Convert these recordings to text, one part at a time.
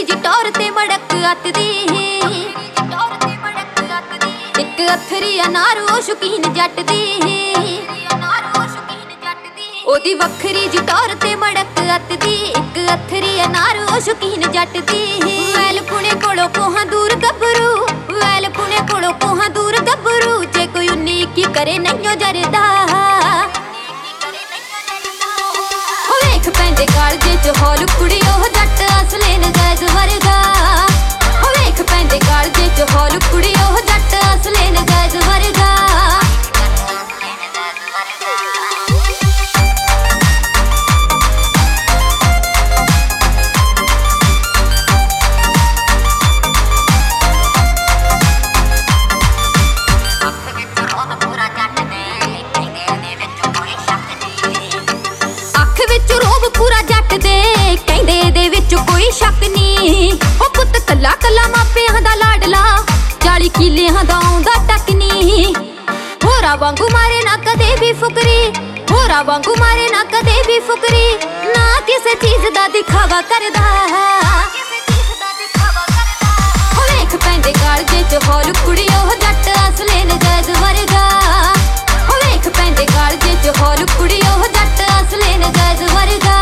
ਵੱਖਰੀ ਜੀ ਟੌਰ ਤੇ ਮੜਕ ਅੱਤ ਦੀ। ਇੱਕ ਅੱਥਰੀ ਅਨਾਰ ਉਹ ਸ਼ੌਕੀਨ ਜੱਟ ਦੀ। ਉਹਦੀ ਵੱਖਰੀ ਜੀ ਟੌਰ ਤੇ ਮੜਕ ਅੱਤ ਦੀ। ਇੱਕ ਅੱਥਰੀ ਅਨਾਰ ਉਹ ਸ਼ੌਕੀਨ ਜੱਟ ਦੀ। ਵੈਲ ਪੁਣੇ ਕੋਲੋਂ ਕੋਹਾਂ ਦੂਰ ਗੱਭਰੂ, ਵੈਲ ਪੁਣੇ ਕੋਲੋਂ ਕੋਹਾਂ ਦੂਰ ਗੱਭਰੂ। ਜੇ ਕੋਈ 19-21 ਕਰੇ ਨਹੀਂਓ ਜਰਦਾ। ਵੇਖ ਪੈਂਦੇ ਕਾਲਜੇ ਚ ਹੌਲ ਕੁੜੀ ਉਹ ਜੱਟ ਅਸਲੇ ਨਜਾਇਜ਼ ਵਰਗਾ। ਵੇਖ ਪੈਂਦੇ ਕਾਲਜੇ ਚ ਹੌਲ ਕੁੜੀ ਉਹ ਜੱਟ ਅਸਲੇ ਨਜਾਇਜ਼ ਵਰਗਾ। ਅੱਖ ਵਿੱਚ ਰੋਬ ਪੂਰਾ ਜੱਟ ਦੇ, ਕਹਿੰਦੇ ਇਹਦੇ ਵਿੱਚ ਕੋਈ ਸ਼ੱਕ ਨੀ। ਉਹ ਪੁੱਤ ਕੱਲਾ ਕੱਲਾ ਮਾਪਿਆਂ ਦਾ ਲਾਡਲਾ, 40 ਕਿੱਲਿਆਂ ਦਾ ਆਉਂਦਾ ਟੱਕ ਨੀ। ਹੋਰਾਂ ਵਾਂਗੂ ਮਾਰੇ ਨਾ ਕਦੇ ਵੀ ਫੁਕਰੀ, ਹੋਰਾਂ ਵਾਂਗੂ ਮਾਰੇ ਨਾ ਕਦੇ ਵੀ ਫੁਕਰੀ। ਨਾ ਕਿਸੇ ਚੀਜ਼ ਦਾ ਦਿਖਾਵਾ ਕਰਦਾ। ਵੇਖ ਪੈਂਦੇ ਕਾਲਜੇ ਚ ਹੌਲ ਕੁੜੀ ਉਹ ਜੱਟ ਅਸਲੇ ਨਜਾਇਜ਼ ਵਰਗਾ। ਵੇਖ ਪੈਂਦੇ ਕਾਲਜੇ ਚ ਹੌਲ ਕੁੜੀ ਉਹ ਜੱਟ ਅਸਲੇ ਨਜਾਇਜ਼ ਵਰਗਾ।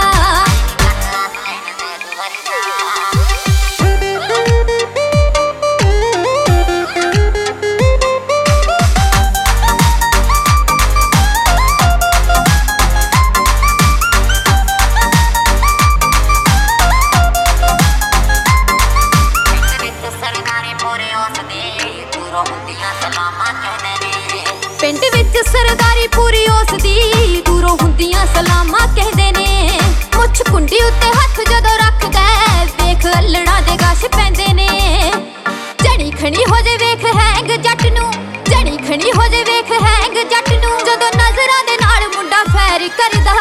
ਪਿੰਡ ਵਿੱਚ ਸਰਦਾਰੀ ਪੂਰੀ ਉਸ ਦੀ, ਦੂਰੋਂ ਹੁੰਦੀਆਂ ਸਲਾਮਾਂ ਕਹਿੰਦੇ ਨੇ। ਮੁੱਛ ਕੁੰਡੀ ਉੱਤੇ ਹੱਥ ਜਦੋਂ ਰੱਖਦਾ, ਵੇਖ ਅਲੜਾਂ ਦੇ ਗਸ਼ ਪੈਂਦੇ ਨੇ। ਜੜੀ ਖਣੀ ਹੋ ਜੇ ਵੇਖ ਹੈਂਗ ਜੱਟ ਨੂੰ, ਜੜੀ ਖਣੀ ਹੋ ਜੇ ਵੇਖ ਹੈਂਗ ਜੱਟ ਨੂੰ। ਜਦੋਂ ਨਜ਼ਰਾਂ ਦੇ ਨਾਲ ਮੁੰਡਾ ਫੈਰ ਕਰਦਾ।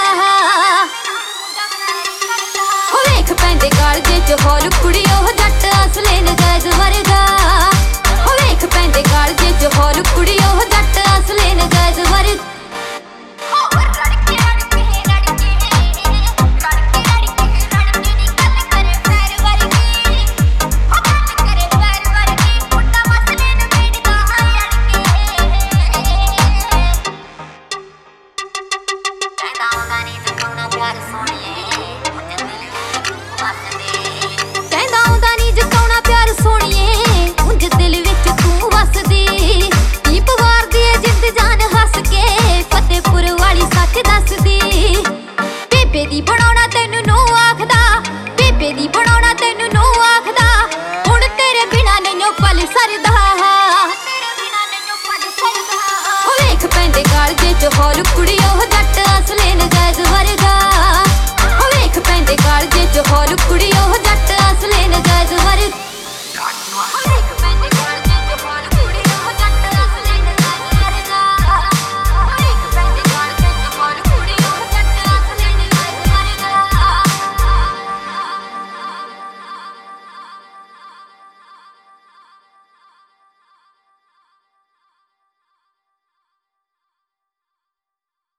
ਵੇਖ ਪੈਂਦੇ ਕਾਲਜੇ ਚ ਹੌਲ ਕੁੜੀ ਉਹ ਜੱਟ ਅਸਲੇ ਨਜਾਇਜ਼ ਵਰਗਾ। ਵੇਖ ਪੈਂਦੇ ਕਾਲਜੇ ਚ ਹੌਲ ਕੁੜੀ ਉਹ ਜੱਟ ਅਸਲੇ ਨਜਾਇਜ਼ ਵਰਗਾ। ਕਹਿੰਦਾ ਆਉਂਦਾ ਨੀ ਜਤਾਉਣਾ ਪਿਆਰ ਸੋਹਣੀਏ, ਉਂਝ ਦਿਲ ਵਿੱਚ ਤੂੰ ਵਸਦੀ। ਦੀਪ ਵਾਰਦੀ ਏ ਜਿੰਦ ਜਾਨ ਹੱਸ ਕੇ, ਫਤਿਹਪੁਰ ਵਾਲੀ ਸੱਚ ਦੱਸਦੀ। ਬੇਬੇ ਦੀ ਬਣਾਉਣਾ ਤੈਨੂੰ ਨੂੰ ਆਖਦਾ, ਬੇਬੇ ਦੀ